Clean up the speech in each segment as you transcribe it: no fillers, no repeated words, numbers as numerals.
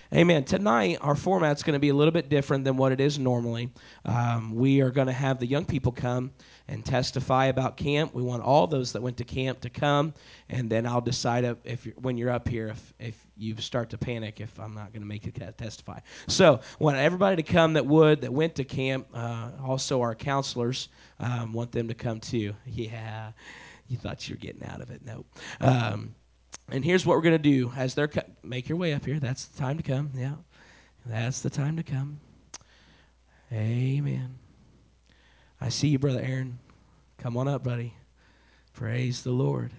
Amen. Tonight, our format's going to be a little bit different than what it is normally. We are going to have the young people come and testify about camp. We want all those that went to camp to come, and then I'll decide when you're up here if you start to panic if I'm not going to make you testify. So, I want everybody to come that went to camp. Also, our counselors want them to come too. Yeah, you thought you were getting out of it. Nope. And here's what we're going to do. As they're make your way up here. That's the time to come. Yeah. That's the time to come. Amen. I see you, Brother Aaron. Come on up, buddy. Praise the Lord.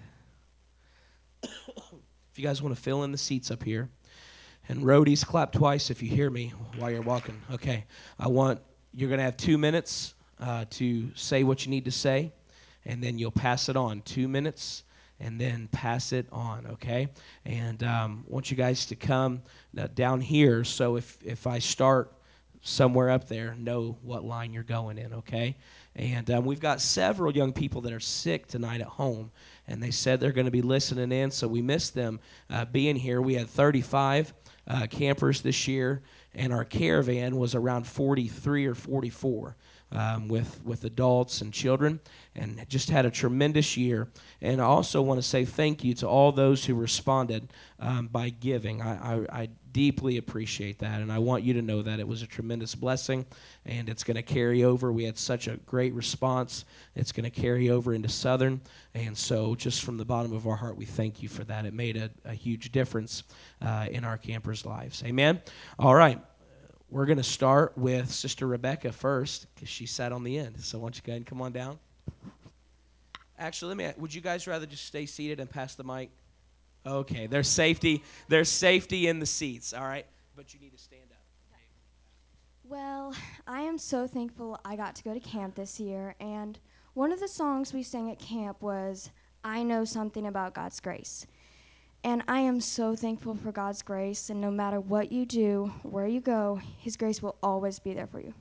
If you guys want to fill in the seats up here. And roadies, clap twice if you hear me while you're walking. Okay. You're going to have 2 minutes to say what you need to say, and then you'll pass it on. 2 minutes, and then pass it on, okay? And want you guys to come down here, so if I start somewhere up there, know what line you're going in, okay? And we've got several young people that are sick tonight at home, and they said they're going to be listening in, so we missed them being here. We had 35 campers this year, and our caravan was around 43 or 44 with adults and children, and just had a tremendous year. And I also want to say thank you to all those who responded by giving. I deeply appreciate that, and I want you to know that it was a tremendous blessing, and it's going to carry over. We had such a great response. It's going to carry over into Southern, and so just from the bottom of our heart, we thank you for that. It made a huge difference in our campers' lives. Amen? All right. We're going to start with Sister Rebecca first because she sat on the end. So why don't you go ahead and come on down? Actually, would you guys rather just stay seated and pass the mic? Okay, there's safety. There's safety in the seats, all right? But you need to stand up. Well, I am so thankful I got to go to camp this year, and one of the songs we sang at camp was I Know Something About God's Grace. And I am so thankful for God's grace, and no matter what you do, where you go, His grace will always be there for you.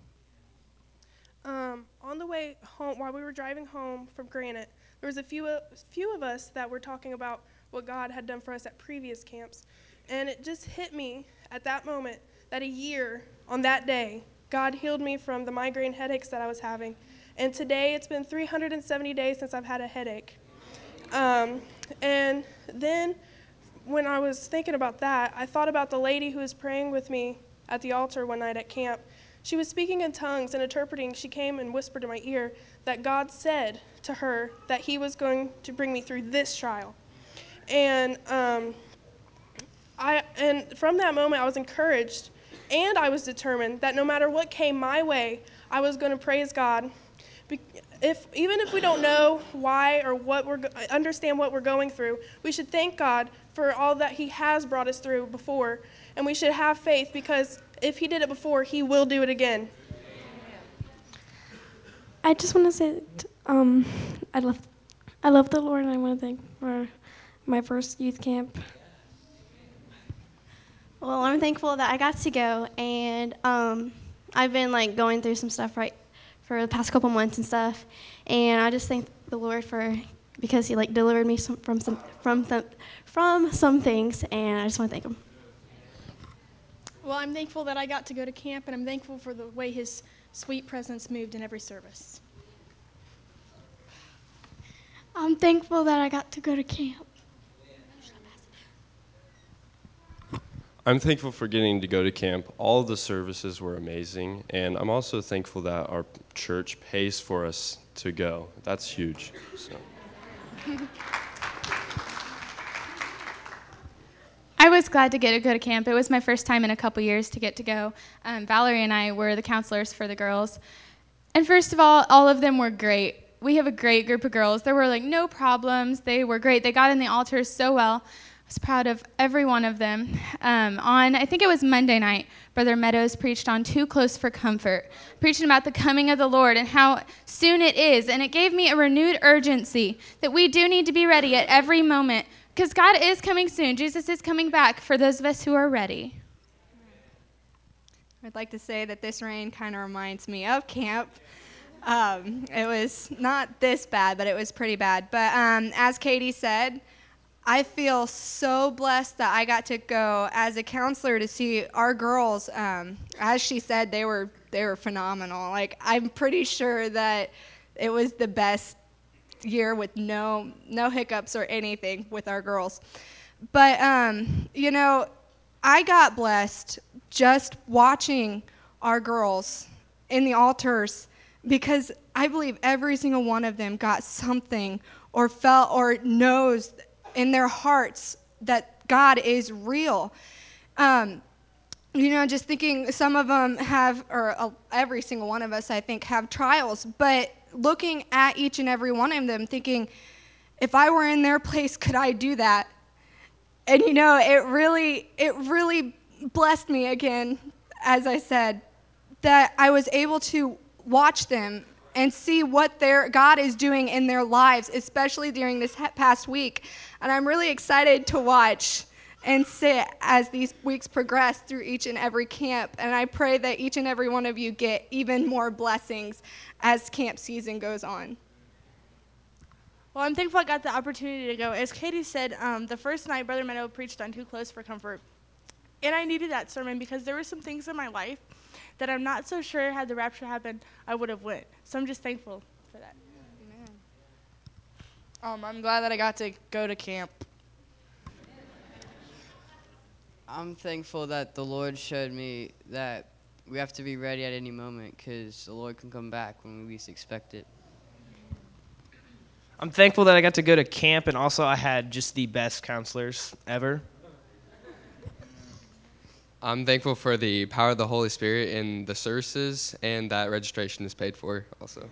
On the way home, while we were driving home from Granite, there was a few of us that were talking about what God had done for us at previous camps. And it just hit me at that moment that a year on that day, God healed me from the migraine headaches that I was having. And today, it's been 370 days since I've had a headache. And then when I was thinking about that, I thought about the lady who was praying with me at the altar one night at camp. She was speaking in tongues and interpreting. She came and whispered in my ear that God said to her that He was going to bring me through this trial. And from that moment, I was encouraged, and I was determined that no matter what came my way, I was going to praise God. Even if we don't know why or understand what we're going through, we should thank God for all that He has brought us through before, and we should have faith because if He did it before, He will do it again. I just want to say that I love the Lord, and I want to thank for my first youth camp. Well, I'm thankful that I got to go, and I've been going through some stuff for the past couple months and stuff, and I just thank the Lord because He delivered me from some things, and I just want to thank Him. Well, I'm thankful that I got to go to camp, and I'm thankful for the way His sweet presence moved in every service. I'm thankful that I got to go to camp. I'm thankful for getting to go to camp. All of the services were amazing, and I'm also thankful that our church pays for us to go. That's huge. So. I was glad to get to go to camp. It was my first time in a couple years to get to go. Valerie and I were the counselors for the girls. And first of all of them were great. We have a great group of girls. There were no problems. They were great. They got in the altars so well. I was proud of every one of them. I think it was Monday night, Brother Meadows preached on Too Close for Comfort, preaching about the coming of the Lord and how soon it is. And it gave me a renewed urgency that we do need to be ready at every moment because God is coming soon. Jesus is coming back for those of us who are ready. I'd like to say that this rain kind of reminds me of camp. It was not this bad, but it was pretty bad. But as Katie said, I feel so blessed that I got to go as a counselor to see our girls. As she said, they were phenomenal. Like, I'm pretty sure that it was the best year with no hiccups or anything with our girls. But I got blessed just watching our girls in the altars, because I believe every single one of them got something or felt or knows in their hearts that God is real. Just thinking, some of them have, or every single one of us, I think, have trials, but looking at each and every one of them, thinking, if I were in their place, could I do that? And it really blessed me again, as I said, that I was able to watch them and see what their God is doing in their lives, especially during this past week. And I'm really excited to watch and sit as these weeks progress through each and every camp. And I pray that each and every one of you get even more blessings as camp season goes on. Well, I'm thankful I got the opportunity to go. As Katie said, the first night Brother Meadow preached on Too Close for Comfort. And I needed that sermon because there were some things in my life that I'm not so sure had the rapture happened, I would have went. So I'm just thankful for that. Amen. I'm glad that I got to go to camp. I'm thankful that the Lord showed me that we have to be ready at any moment, because the Lord can come back when we least expect it. I'm thankful that I got to go to camp, and also I had just the best counselors ever. I'm thankful for the power of the Holy Spirit in the services, and that registration is paid for also.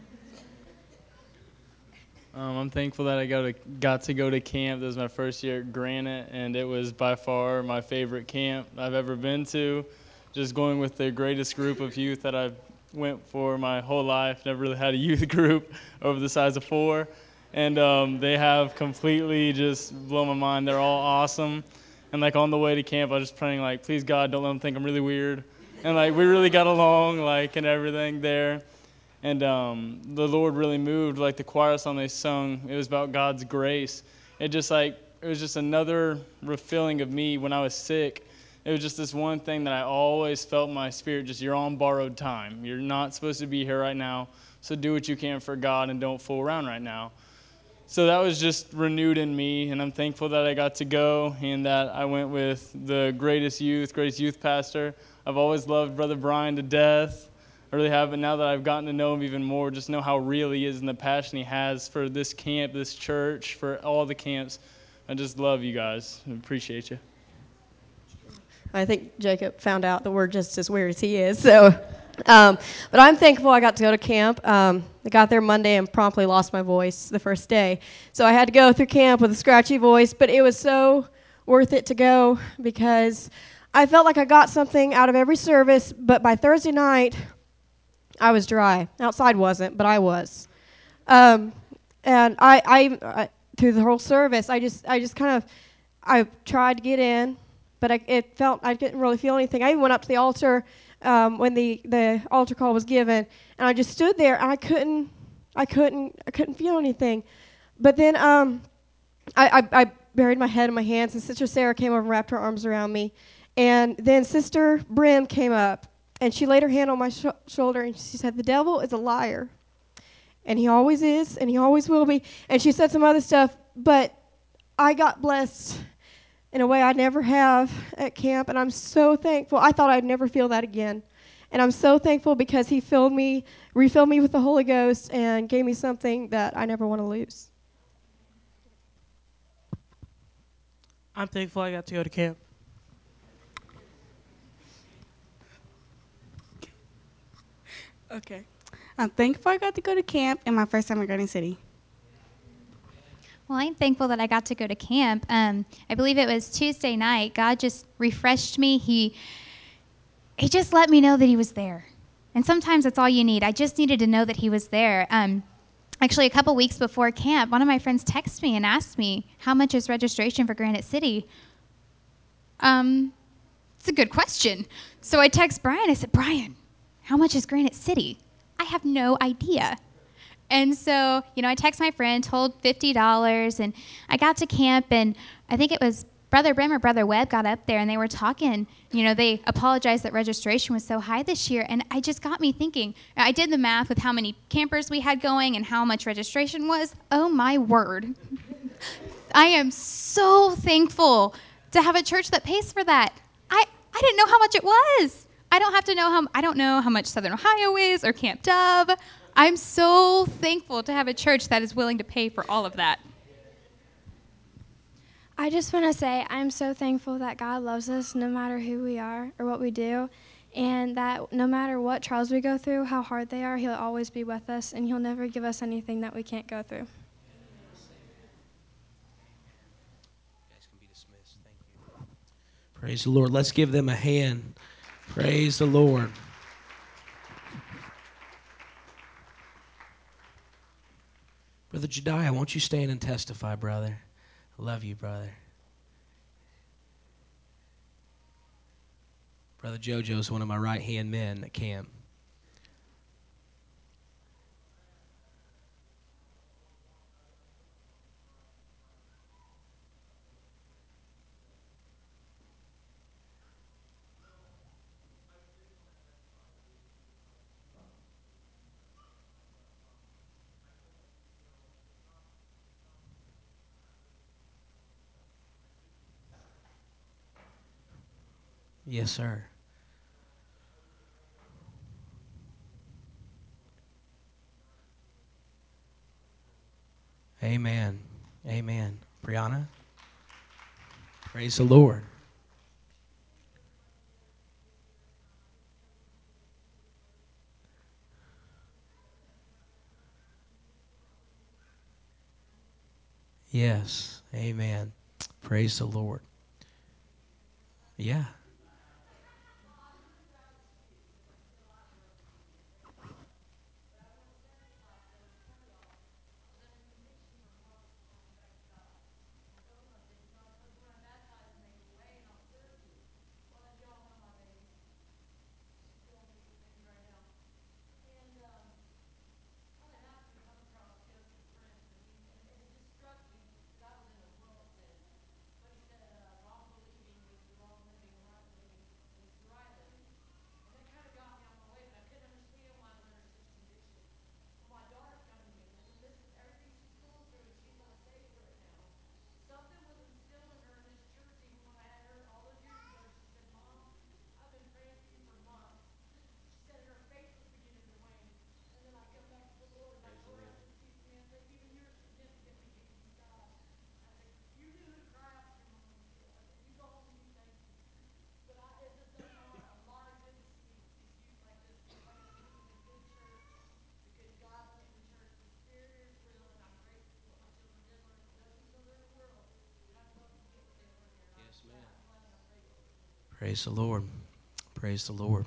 I'm thankful that I got to go to camp. This was my first year at Granite, and it was by far my favorite camp I've ever been to. Just going with the greatest group of youth that I've went for my whole life. Never really had a youth group over the size of 4. And they have completely just blown my mind. They're all awesome. And, on the way to camp, I was just praying, please, God, don't let them think I'm really weird. And, we really got along, and everything there. And the Lord really moved. The choir song they sung, it was about God's grace. It was just another refilling of me when I was sick. It was just this one thing that I always felt in my spirit, just you're on borrowed time. You're not supposed to be here right now, so do what you can for God and don't fool around right now. So that was just renewed in me, and I'm thankful that I got to go and that I went with the greatest youth pastor. I've always loved Brother Brian to death. I really have, but now that I've gotten to know him even more, just know how real he is and the passion he has for this camp, this church, for all the camps. I just love you guys. I appreciate you. I think Jacob found out that we're just as weird as he is. So, but I'm thankful I got to go to camp. I got there Monday and promptly lost my voice the first day. So I had to go through camp with a scratchy voice, but it was so worth it to go because I felt like I got something out of every service, but by Thursday night, I was dry. Outside wasn't, but I was. And I through the whole service, I just kind of, I tried to get in, but I didn't really feel anything. I even went up to the altar when the altar call was given, and I just stood there, and I couldn't feel anything. But then I buried my head in my hands, and Sister Sarah came over and wrapped her arms around me. And then Sister Brim came up, and she laid her hand on my shoulder, and she said, "The devil is a liar. And he always is, and he always will be." And she said some other stuff, but I got blessed in a way I never have at camp, and I'm so thankful. I thought I'd never feel that again. And I'm so thankful because he refilled me with the Holy Ghost and gave me something that I never want to lose. I'm thankful I got to go to camp. Okay. I'm thankful I got to go to camp and my first time in Garden City. Well, I'm thankful that I got to go to camp. I believe it was Tuesday night. God just refreshed me. He just let me know that he was there. And sometimes that's all you need. I just needed to know that he was there. Actually, a couple weeks before camp, one of my friends texted me and asked me, "How much is registration for Granite City?" It's a good question. So I text Brian. I said, "Brian, how much is Granite City?" I have no idea. And so, I text my friend, told $50, and I got to camp, and I think it was Brother Brim or Brother Webb got up there and they were talking. You know, they apologized that registration was so high this year. And I just got me thinking. I did the math with how many campers we had going and how much registration was. Oh, my word. I am so thankful to have a church that pays for that. I didn't know how much it was. I don't know how much Southern Ohio is or Camp Dove. I'm so thankful to have a church that is willing to pay for all of that. I just want to say I'm so thankful that God loves us no matter who we are or what we do, and that no matter what trials we go through, how hard they are, he'll always be with us, and he'll never give us anything that we can't go through. Praise the Lord. Let's give them a hand. Praise the Lord. Brother Jediah, won't you stand and testify, brother? I love you, brother. Brother JoJo's one of my right-hand men at camp. Yes, sir. Amen. Amen. Brianna? Praise the Lord. Yes. Amen. Praise the Lord. Yeah. Praise the Lord. Praise the Lord.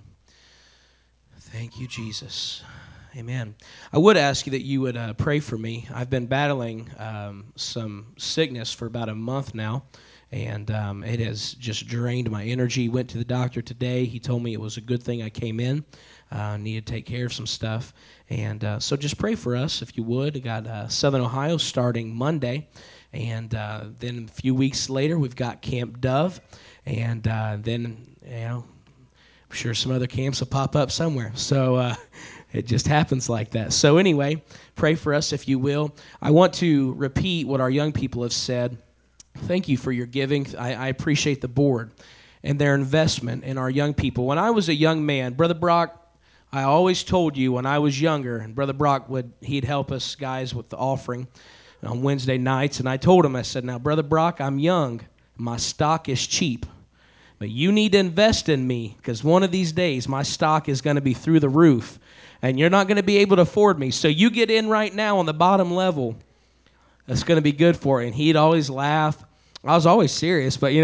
Thank you, Jesus. Amen. I would ask you that you would pray for me. I've been battling some sickness for about a month now, and it has just drained my energy. Went to the doctor today. He told me it was a good thing I came in. Needed to take care of some stuff. And so just pray for us, if you would. I got Southern Ohio starting Monday. And then a few weeks later, we've got Camp Dove. And then, I'm sure some other camps will pop up somewhere. So it just happens like that. So anyway, pray for us if you will. I want to repeat what our young people have said. Thank you for your giving. I appreciate the board and their investment in our young people. When I was a young man, Brother Brock, I always told you when I was younger, and Brother Brock he'd help us guys with the offering on Wednesday nights, and I told him, I said, now, Brother Brock, I'm young. My stock is cheap. But you need to invest in me because one of these days my stock is going to be through the roof and you're not going to be able to afford me. So you get in right now on the bottom level. That's going to be good for you. And he'd always laugh. I was always serious, but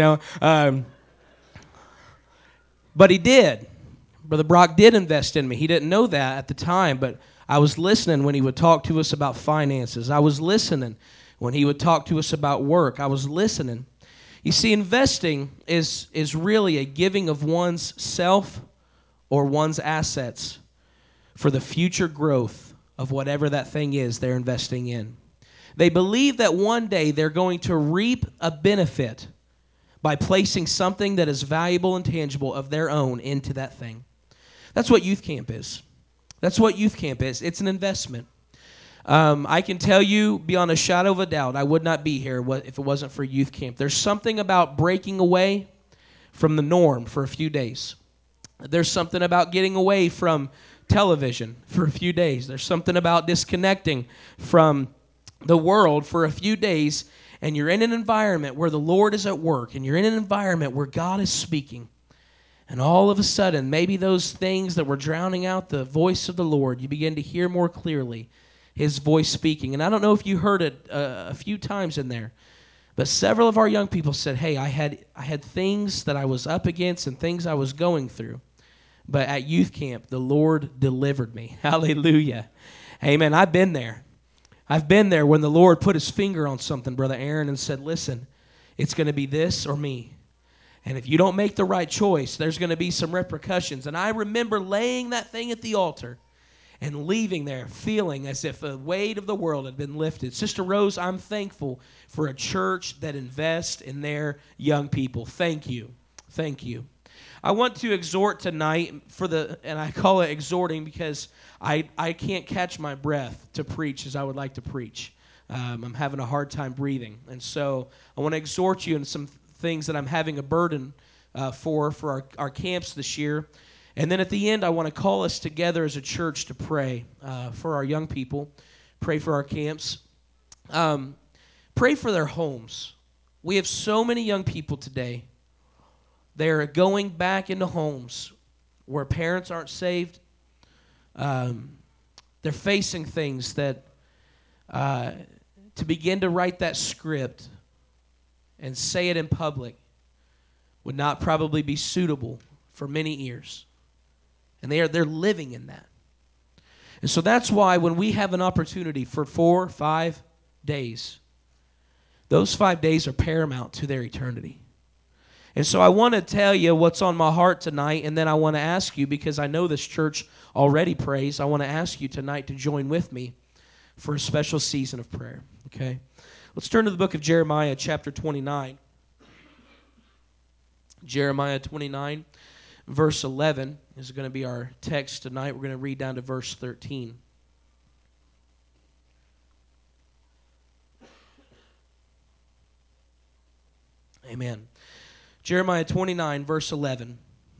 but he did. Brother Brock did invest in me. He didn't know that at the time, but I was listening when he would talk to us about finances. I was listening when he would talk to us about work. I was listening. You see, investing is really a giving of one's self or one's assets for the future growth of whatever that thing is they're investing in. They believe that one day they're going to reap a benefit by placing something that is valuable and tangible of their own into that thing. That's what youth camp is. That's what youth camp is. It's an investment. I can tell you beyond a shadow of a doubt, I would not be here if it wasn't for youth camp. There's something about breaking away from the norm for a few days. There's something about getting away from television for a few days. There's something about disconnecting from the world for a few days, and you're in an environment where the Lord is at work, and you're in an environment where God is speaking. And all of a sudden, maybe those things that were drowning out the voice of the Lord, you begin to hear more clearly His voice speaking. And I don't know if you heard it a few times in there, but several of our young people said, hey, I had things that I was up against and things I was going through. But at youth camp, the Lord delivered me. Hallelujah. Amen. I've been there. I've been there when the Lord put His finger on something, Brother Aaron, and said, listen, it's going to be this or me. And if you don't make the right choice, there's going to be some repercussions. And I remember laying that thing at the altar and leaving there feeling as if the weight of the world had been lifted. Sister Rose, I'm thankful for a church that invests in their young people. Thank you. Thank you. I want to exhort tonight and I call it exhorting because I can't catch my breath to preach as I would like to preach. I'm having a hard time breathing. And so I want to exhort you in some things that I'm having a burden for our camps this year. And then at the end, I want to call us together as a church to pray for our young people, pray for our camps, pray for their homes. We have so many young people today. They're going back into homes where parents aren't saved. They're facing things that to begin to write that script and say it in public would not probably be suitable for many ears. And they're living in that. And so that's why when we have an opportunity for 4 or 5 days, those 5 days are paramount to their eternity. And so I want to tell you what's on my heart tonight, and then I want to ask you, because I know this church already prays, I want to ask you tonight to join with me for a special season of prayer. Okay? Let's turn to the book of Jeremiah, chapter 29. Jeremiah 29, verse 11 is going to be our text tonight. We're going to read down to verse 13. Amen. Jeremiah 29, verse 11.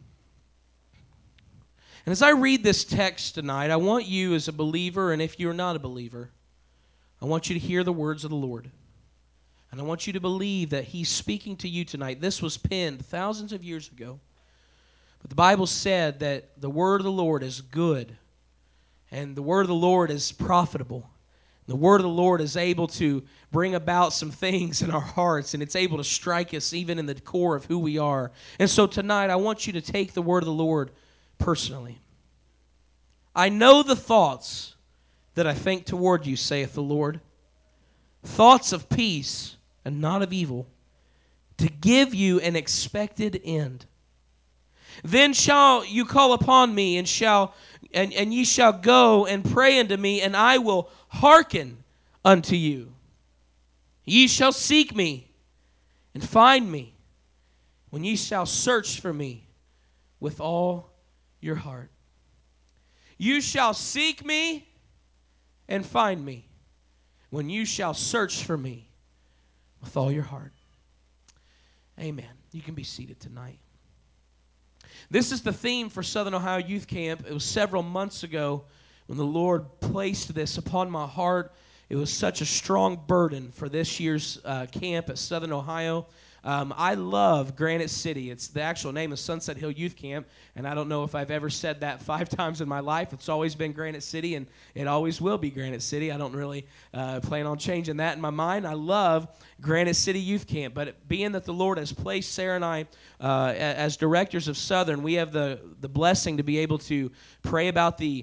And as I read this text tonight, I want you as a believer, and if you're not a believer, I want you to hear the words of the Lord. And I want you to believe that He's speaking to you tonight. This was penned thousands of years ago. But the Bible said that the word of the Lord is good, and the word of the Lord is profitable. The word of the Lord is able to bring about some things in our hearts, and it's able to strike us even in the core of who we are. And so tonight, I want you to take the word of the Lord personally. I know the thoughts that I think toward you, saith the Lord, thoughts of peace and not of evil, to give you an expected end. Then shall you call upon me, and ye shall go and pray unto me, and I will hearken unto you. Ye shall seek me and find me when ye shall search for me with all your heart. You shall seek me and find me when you shall search for me with all your heart. Amen. You can be seated tonight. This is the theme for Southern Ohio Youth Camp. It was several months ago when the Lord placed this upon my heart. It was such a strong burden for this year's camp at Southern Ohio. I love Granite City. It's the actual name is Sunset Hill Youth Camp, and I don't know if I've ever said that 5 times in my life. It's always been Granite City, and it always will be Granite City. I don't really plan on changing that in my mind. I love Granite City Youth Camp, but being that the Lord has placed Sarah and I as directors of Southern, we have the blessing to be able to pray about the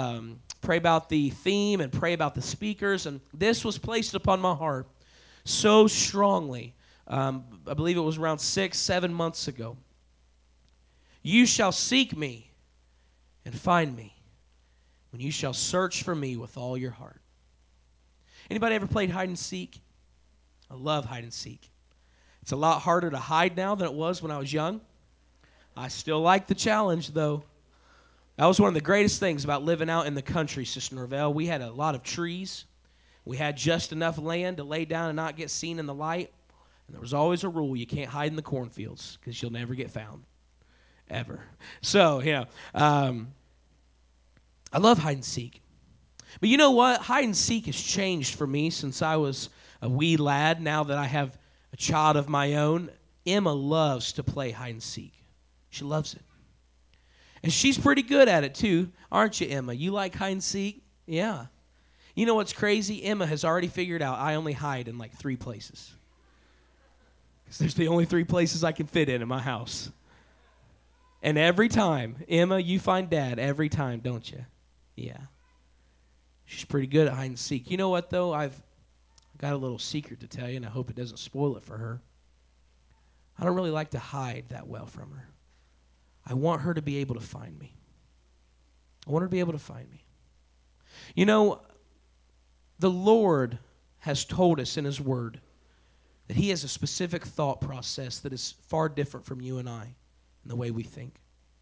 theme and pray about the speakers, and this was placed upon my heart so strongly. I believe it was around 6-7 months ago. You shall seek me and find me when you shall search for me with all your heart. Anybody ever played hide and seek? I love hide and seek. It's a lot harder to hide now than it was when I was young. I still like the challenge, though. That was one of the greatest things about living out in the country, Sister Norvell. We had a lot of trees. We had just enough land to lay down and not get seen in the light. And there was always a rule: you can't hide in the cornfields because you'll never get found, ever. So, I love hide and seek. But you know what? Hide and seek has changed for me since I was a wee lad. Now that I have a child of my own, Emma loves to play hide and seek. She loves it. And she's pretty good at it too, aren't you, Emma? You like hide and seek? Yeah. You know what's crazy? Emma has already figured out I only hide in like 3 places. Because there's the only 3 places I can fit in my house. And every time, Emma, you find Dad every time, don't you? Yeah. She's pretty good at hide and seek. You know what, though? I've got a little secret to tell you, and I hope it doesn't spoil it for her. I don't really like to hide that well from her. I want her to be able to find me. I want her to be able to find me. You know, the Lord has told us in His Word that He has a specific thought process that is far different from you and I in the way we think.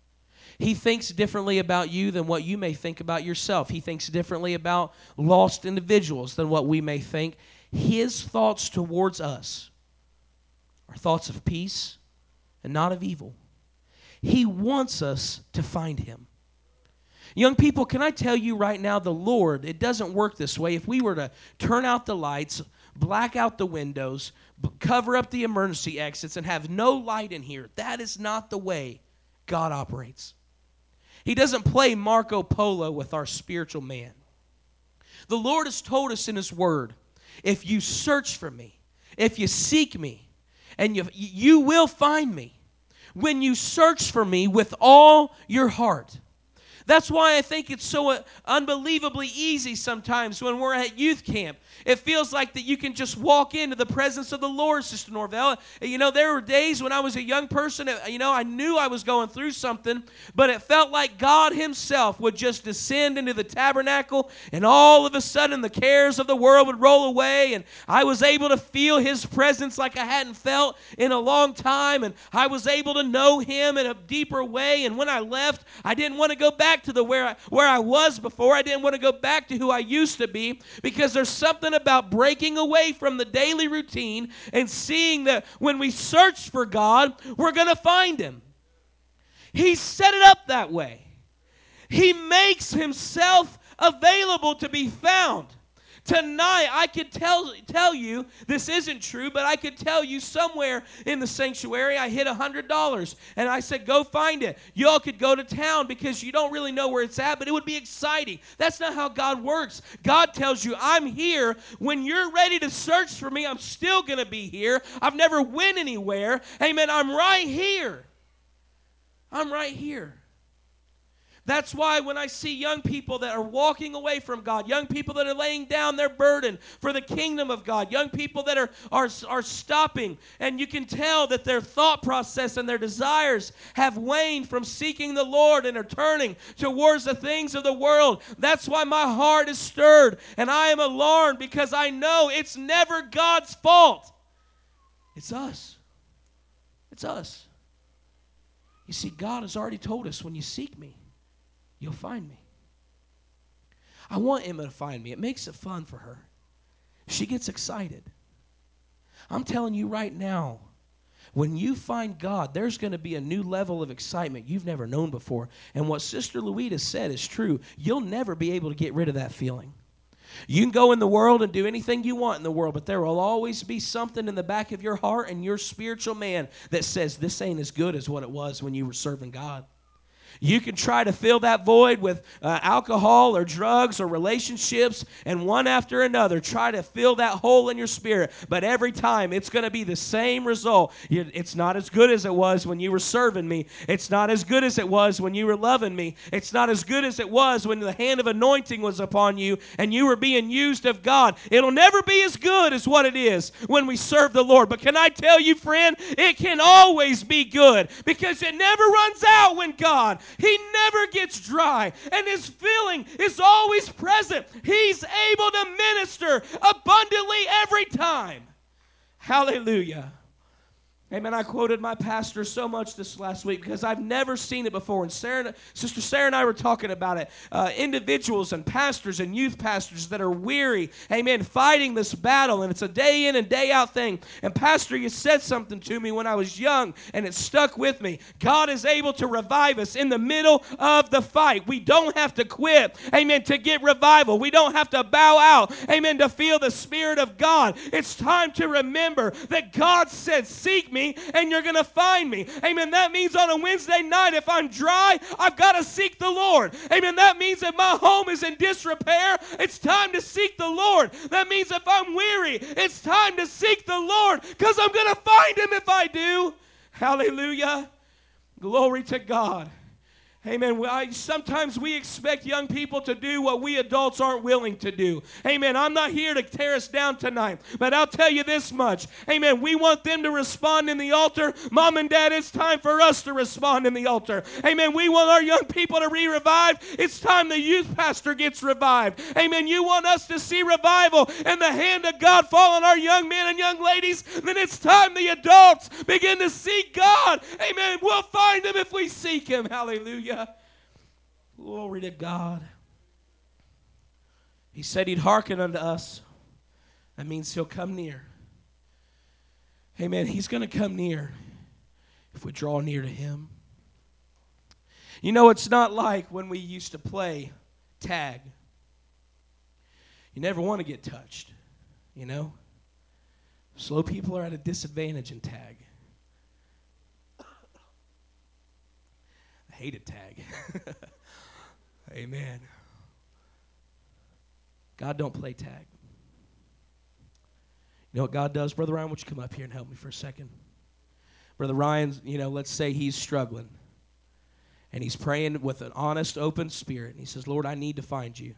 He thinks differently about you than what you may think about yourself. He thinks differently about lost individuals than what we may think. His thoughts towards us are thoughts of peace and not of evil. He wants us to find Him. Young people, can I tell you right now, the Lord, it doesn't work this way. If we were to turn out the lights, black out the windows, cover up the emergency exits, and have no light in here, that is not the way God operates. He doesn't play Marco Polo with our spiritual man. The Lord has told us in His Word, if you search for me, if you seek me, and you will find me when you search for me with all your heart. That's why I think it's so unbelievably easy sometimes when we're at youth camp. It feels like that you can just walk into the presence of the Lord, Sister Norvell. You know, there were days when I was a young person, I knew I was going through something, but it felt like God Himself would just descend into the tabernacle, and all of a sudden the cares of the world would roll away, and I was able to feel His presence like I hadn't felt in a long time, and I was able to know Him in a deeper way. And when I left, I didn't want to go back to where I was before. I didn't want to go back to who I used to be, because there's something about breaking away from the daily routine and seeing that when we search for God, we're going to find Him. He set it up that way. He makes Himself available to be found. Tonight, I could tell you, this isn't true, but I could tell you somewhere in the sanctuary I hit $100, and I said, go find it. Y'all could go to town because you don't really know where it's at, but it would be exciting. That's not how God works. God tells you, I'm here. When you're ready to search for me, I'm still going to be here. I've never went anywhere. Amen. I'm right here. I'm right here. That's why when I see young people that are walking away from God, young people that are laying down their burden for the kingdom of God, young people that are stopping, and you can tell that their thought process and their desires have waned from seeking the Lord and are turning towards the things of the world. That's why my heart is stirred, and I am alarmed, because I know it's never God's fault. It's us. It's us. You see, God has already told us, when you seek me, you'll find me. I want Emma to find me. It makes it fun for her. She gets excited. I'm telling you right now, when you find God, there's going to be a new level of excitement you've never known before. And what Sister Louita said is true. You'll never be able to get rid of that feeling. You can go in the world and do anything you want in the world, but there will always be something in the back of your heart and your spiritual man that says, this ain't as good as what it was when you were serving God. You can try to fill that void with alcohol or drugs or relationships, and one after another try to fill that hole in your spirit. But every time it's going to be the same result. It's not as good as it was when you were serving me. It's not as good as it was when you were loving me. It's not as good as it was when the hand of anointing was upon you and you were being used of God. It'll never be as good as what it is when we serve the Lord. But can I tell you, friend, it can always be good, because it never runs out when God. He never gets dry, and his filling is always present. He's able to minister abundantly every time. Hallelujah. Amen. I quoted my pastor so much this last week because I've never seen it before. And Sister Sarah and I were talking about it. Individuals and pastors and youth pastors that are weary, amen, fighting this battle. And it's a day in and day out thing. And Pastor, you said something to me when I was young, and it stuck with me. God is able to revive us in the middle of the fight. We don't have to quit, amen, to get revival. We don't have to bow out, amen, to feel the Spirit of God. It's time to remember that God said, seek me and you're going to find me. Amen. That means on a Wednesday night, if I'm dry, I've got to seek the Lord. Amen. That means if my home is in disrepair, it's time to seek the Lord. That means if I'm weary, it's time to seek the Lord because I'm going to find him if I do. Hallelujah. Glory to God. Amen. Sometimes we expect young people to do what we adults aren't willing to do. Amen. I'm not here to tear us down tonight, but I'll tell you this much. Amen. We want them to respond in the altar. Mom and Dad, it's time for us to respond in the altar. Amen. We want our young people to be revived. It's time the youth pastor gets revived. Amen. You want us to see revival and the hand of God fall on our young men and young ladies, then it's time the adults begin to seek God. Amen. We'll find him if we seek him. Hallelujah. Glory to God. He said he'd hearken unto us. That means he'll come near. Amen. He's going to come near if we draw near to him. You know, it's not like when we used to play tag. You never want to get touched, you know. Slow people are at a disadvantage in tag. I hated tag. Amen. God don't play tag. You know what God does? Brother Ryan, would you come up here and help me for a second? Brother Ryan, you know, let's say he's struggling. And he's praying with an honest, open spirit. And he says, Lord, I need to find you.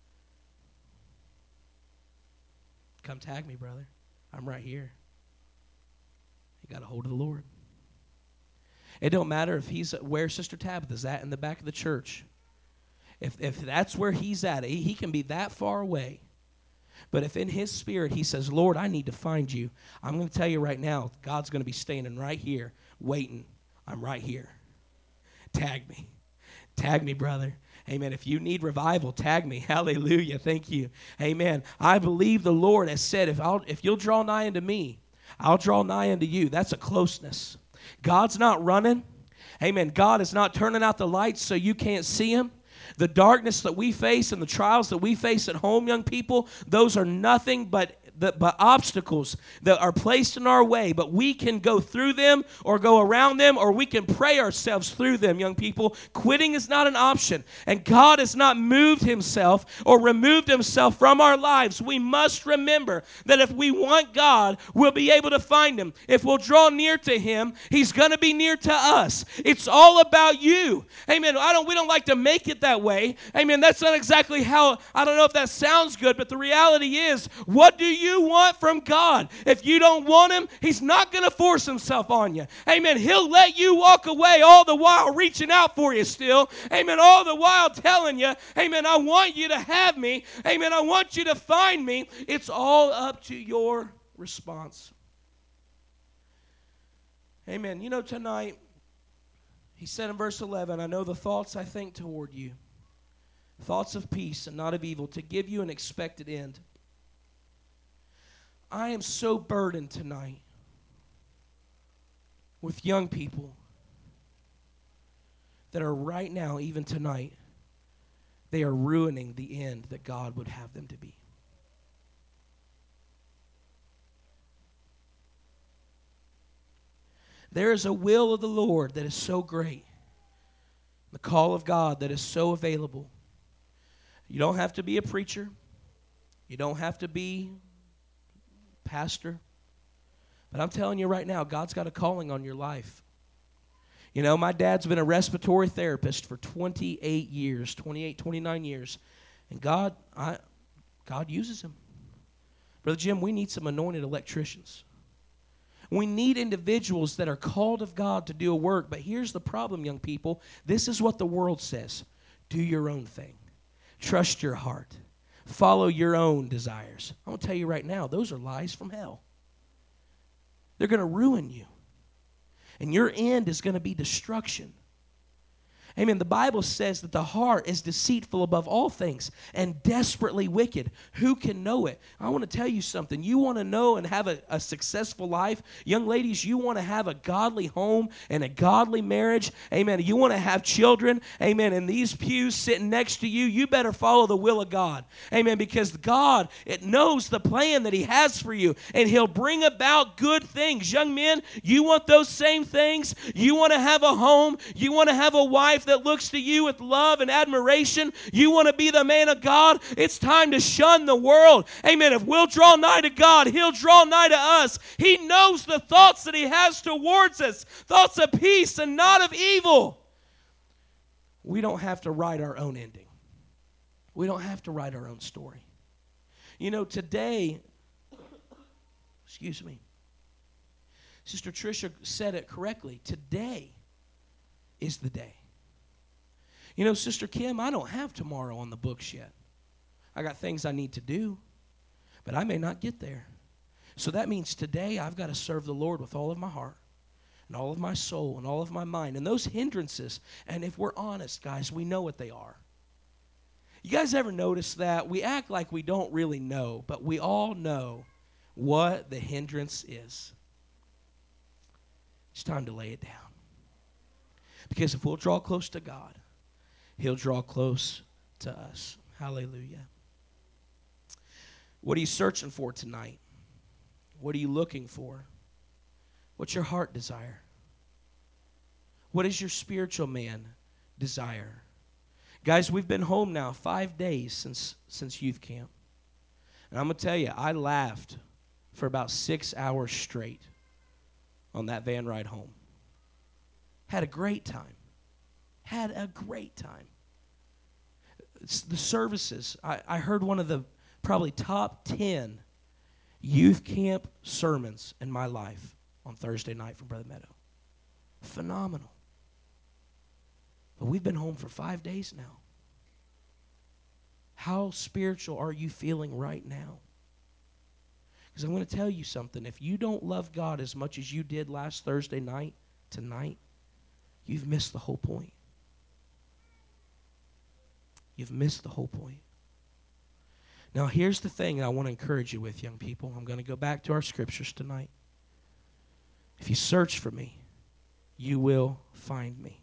Come tag me, brother. I'm right here. You got a hold of the Lord. It don't matter if he's where Sister Tabitha's at in the back of the church. If that's where he's at, he can be that far away. But if in his spirit he says, Lord, I need to find you, I'm going to tell you right now, God's going to be standing right here, waiting. I'm right here. Tag me. Tag me, brother. Amen. If you need revival, tag me. Hallelujah. Thank you. Amen. I believe the Lord has said, if you'll draw nigh unto me, I'll draw nigh unto you. That's a closeness. God's not running. Amen. God is not turning out the lights so you can't see him. The darkness that we face and the trials that we face at home, young people, those are nothing but obstacles that are placed in our way, but we can go through them or go around them, or we can pray ourselves through them, young people. Quitting is not an option, and God has not moved himself or removed himself from our lives. We must remember that if we want God, we'll be able to find him. If we'll draw near to him, he's going to be near to us. It's all about you. Amen. We don't like to make it that way. Amen. That's not exactly how, I don't know if that sounds good, but the reality is, what do you want from God? If you don't want him, he's not going to force himself on you. Amen. He'll let you walk away all the while reaching out for you still. Amen. All the while telling you, amen, I want you to have me. Amen. I want you to find me. It's all up to your response. Amen. You know, tonight, he said in verse 11, I know the thoughts I think toward you, thoughts of peace and not of evil, to give you an expected end. I am so burdened tonight with young people that are right now, even tonight, they are ruining the end that God would have them to be. There is a will of the Lord that is so great, the call of God that is so available. You don't have to be a preacher. You don't have to be pastor. But I'm telling you right now, God's got a calling on your life. You know, my dad's been a respiratory therapist for 28 years, 29 years. And God uses him. Brother Jim, we need some anointed electricians. We need individuals that are called of God to do a work. But here's the problem, young people. This is what the world says. Do your own thing. Trust your heart. Follow your own desires. I'm going to tell you right now, those are lies from hell. They're going to ruin you. And your end is going to be destruction. Amen. The Bible says that the heart is deceitful above all things and desperately wicked. Who can know it? I want to tell you something. You want to know and have a successful life? Young ladies, you want to have a godly home and a godly marriage? Amen. You want to have children? Amen. And these pews sitting next to you, you better follow the will of God. Amen. Because God, it knows the plan that He has for you, and He'll bring about good things. Young men, you want those same things? You want to have a home? You want to have a wife that looks to you with love and admiration? You want to be the man of God? It's time to shun the world. Amen. If we'll draw nigh to God, He'll draw nigh to us. He knows the thoughts that He has towards us, thoughts of peace and not of evil. We don't have to write our own ending. We don't have to write our own story. You know, today, excuse me, Sister Tricia said it correctly. Today is the day. You know, Sister Kim, I don't have tomorrow on the books yet. I got things I need to do, but I may not get there. So that means today I've got to serve the Lord with all of my heart and all of my soul and all of my mind. And those hindrances, and if we're honest, guys, we know what they are. You guys ever notice that? We act like we don't really know, but we all know what the hindrance is. It's time to lay it down. Because if we'll draw close to God, He'll draw close to us. Hallelujah. What are you searching for tonight? What are you looking for? What's your heart desire? What does your spiritual man desire? Guys, we've been home now 5 days since youth camp. And I'm going to tell you, I laughed for about 6 hours straight on that van ride home. Had a great time. Had a great time. It's the services. I heard one of the probably top 10 youth camp sermons in my life on Thursday night from Brother Meadow. Phenomenal. But we've been home for 5 days now. How spiritual are you feeling right now? Because I'm going to tell you something. If you don't love God as much as you did last Thursday night, tonight, you've missed the whole point. You've missed the whole point. Now, here's the thing I want to encourage you with, young people. I'm going to go back to our scriptures tonight. If you search for me, you will find me.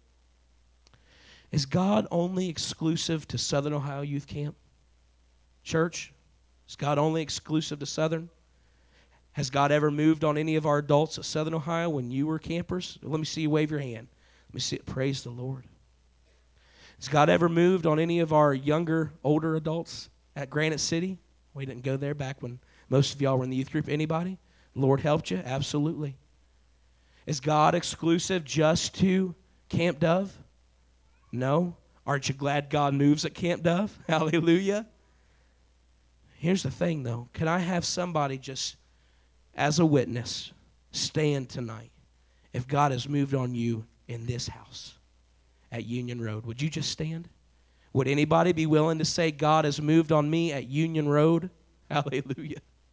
Is God only exclusive to Southern Ohio Youth Camp? Church? Is God only exclusive to Southern? Has God ever moved on any of our adults at Southern Ohio when you were campers? Let me see you wave your hand. Let me see it. Praise the Lord. Has God ever moved on any of our younger, older adults at Granite City? We didn't go there back when most of y'all were in the youth group. Anybody? Lord helped you? Absolutely. Is God exclusive just to Camp Dove? No. Aren't you glad God moves at Camp Dove? Hallelujah. Here's the thing, though. Can I have somebody just, as a witness, stand tonight if God has moved on you in this house at Union Road? Would you just stand? Would anybody be willing to say, God has moved on me at Union Road? Hallelujah.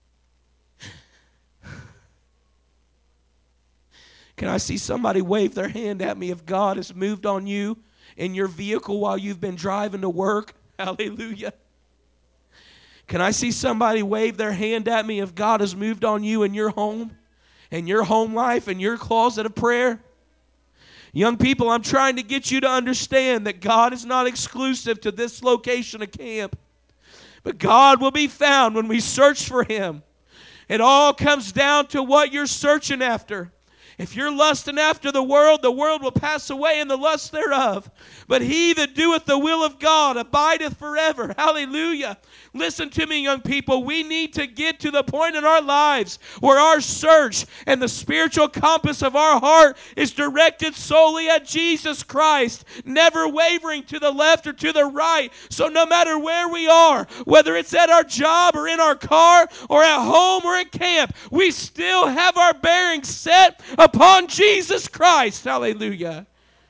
Can I see somebody wave their hand at me if God has moved on you in your vehicle while you've been driving to work? Hallelujah. Can I see somebody wave their hand at me if God has moved on you in your home life, in your closet of prayer? Young people, I'm trying to get you to understand that God is not exclusive to this location of camp. But God will be found when we search for Him. It all comes down to what you're searching after. If you're lusting after the world will pass away and the lust thereof. But he that doeth the will of God abideth forever. Hallelujah. Listen to me, young people. We need to get to the point in our lives where our search and the spiritual compass of our heart is directed solely at Jesus Christ, never wavering to the left or to the right. So no matter where we are, whether it's at our job or in our car or at home or at camp, we still have our bearings set upon Jesus Christ. Hallelujah.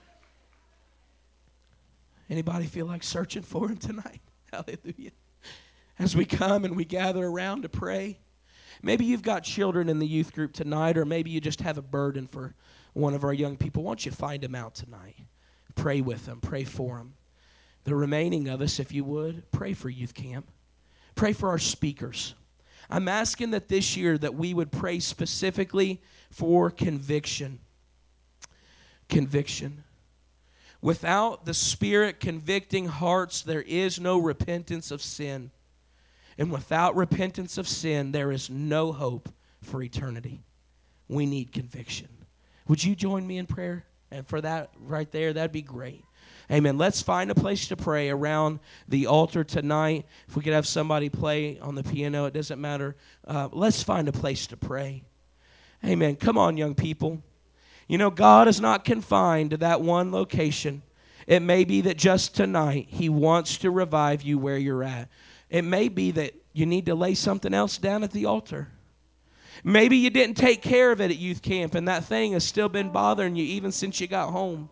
Anybody feel like searching for him tonight? Hallelujah. As we come and we gather around to pray, maybe you've got children in the youth group tonight, or maybe you just have a burden for one of our young people. Why don't you find them out tonight? Pray with them. Pray for them. The remaining of us, if you would, pray for youth camp. Pray for our speakers. I'm asking that this year that we would pray specifically for conviction. Conviction. Without the Spirit convicting hearts, there is no repentance of sin. And without repentance of sin, there is no hope for eternity. We need conviction. Would you join me in prayer? And for that right there, that'd be great. Amen. Let's find a place to pray around the altar tonight. If we could have somebody play on the piano, it doesn't matter. Let's find a place to pray. Amen. Come on, young people. You know, God is not confined to that one location. It may be that just tonight he wants to revive you where you're at. It may be that you need to lay something else down at the altar. Maybe you didn't take care of it at youth camp and that thing has still been bothering you even since you got home.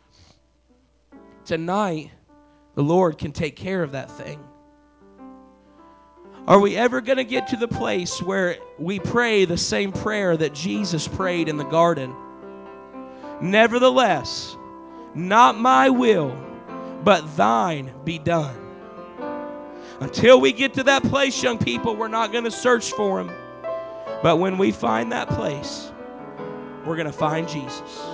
Tonight, the Lord can take care of that thing. Are we ever going to get to the place where we pray the same prayer that Jesus prayed in the garden? Nevertheless, not my will, but thine be done. Until we get to that place, young people, we're not going to search for him. But when we find that place, we're going to find Jesus.